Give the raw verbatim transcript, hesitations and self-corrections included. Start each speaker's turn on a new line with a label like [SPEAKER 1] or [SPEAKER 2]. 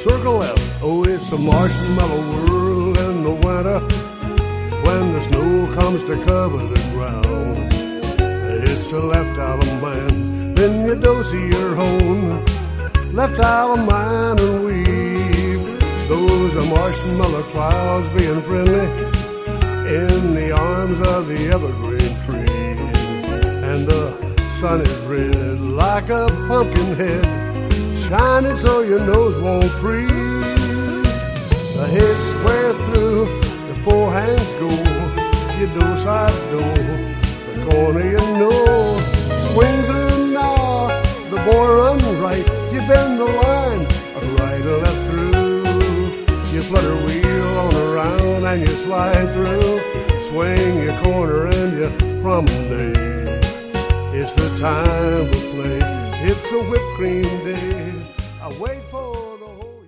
[SPEAKER 1] circle left. Oh, it's a marshmallow world in the winter when the snow comes to cover the ground. It's a left out of mine, then you don't see your home. Left out of mine and weave. Those are marshmallow clouds being friendly in the arms of the evergreen trees. And the sun is red like a pumpkin head, shining so your nose won't freeze. The head square through, the four hands go, you do side do, the corner you know. Swing through now, the boy runs right, you bend the line, right or left through. You flutter wheel on around and you slide through. Swing your corner and you promenade. It's the time for play, it's a whipped cream day. I wait for the whole